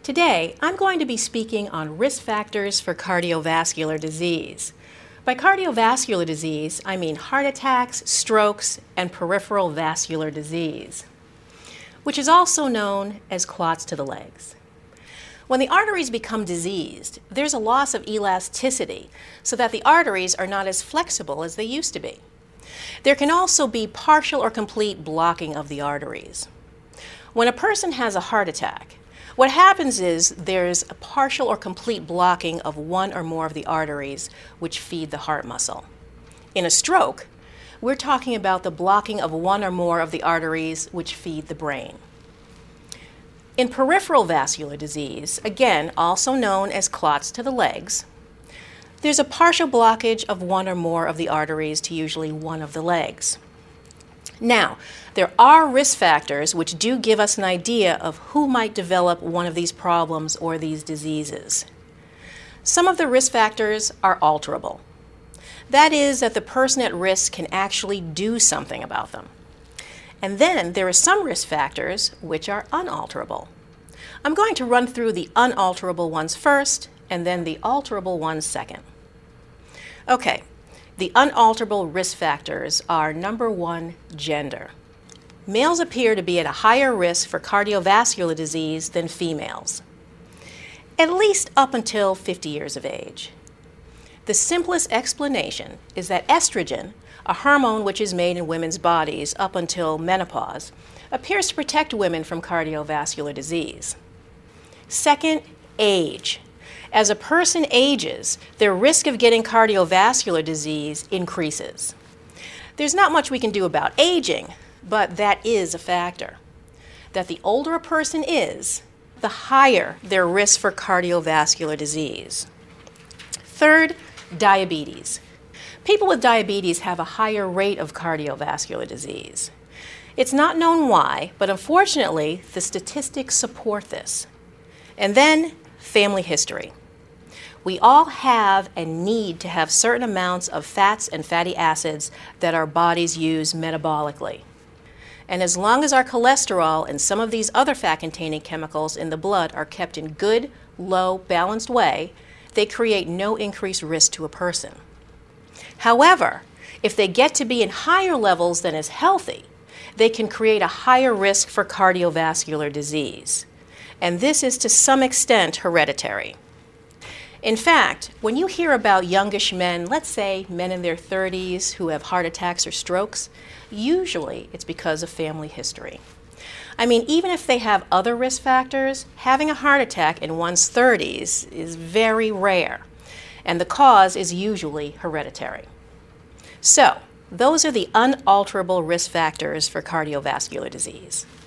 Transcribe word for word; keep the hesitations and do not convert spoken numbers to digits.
Today, I'm going to be speaking on risk factors for cardiovascular disease. By cardiovascular disease, I mean heart attacks, strokes, and peripheral vascular disease, which is also known as clots to the legs. When the arteries become diseased, there's a loss of elasticity so that the arteries are not as flexible as they used to be. There can also be partial or complete blocking of the arteries. When a person has a heart attack, what happens is there's a partial or complete blocking of one or more of the arteries which feed the heart muscle. In a stroke, we're talking about the blocking of one or more of the arteries which feed the brain. In peripheral vascular disease, again also known as clots to the legs, there's a partial blockage of one or more of the arteries to usually one of the legs. Now, there are risk factors which do give us an idea of who might develop one of these problems or these diseases. Some of the risk factors are alterable. That is, that the person at risk can actually do something about them. And then there are some risk factors which are unalterable. I'm going to run through the unalterable ones first, and then the alterable ones second. Okay. The unalterable risk factors are number one, gender. Males appear to be at a higher risk for cardiovascular disease than females, at least up until fifty years of age. The simplest explanation is that estrogen, a hormone which is made in women's bodies up until menopause, appears to protect women from cardiovascular disease. Second, age. As a person ages, their risk of getting cardiovascular disease increases. There's not much we can do about aging, but that is a factor. That the older a person is, the higher their risk for cardiovascular disease. Third, diabetes. People with diabetes have a higher rate of cardiovascular disease. It's not known why, but unfortunately, the statistics support this. And then, family history. We all have and need to have certain amounts of fats and fatty acids that our bodies use metabolically. And as long as our cholesterol and some of these other fat-containing chemicals in the blood are kept in good, low, balanced way, they create no increased risk to a person. However, if they get to be in higher levels than is healthy, they can create a higher risk for cardiovascular disease. And this is to some extent hereditary. In fact, when you hear about youngish men, let's say men in their thirties who have heart attacks or strokes, usually it's because of family history. I mean, even if they have other risk factors, having a heart attack in one's thirties is very rare, and the cause is usually hereditary. So, those are the unalterable risk factors for cardiovascular disease.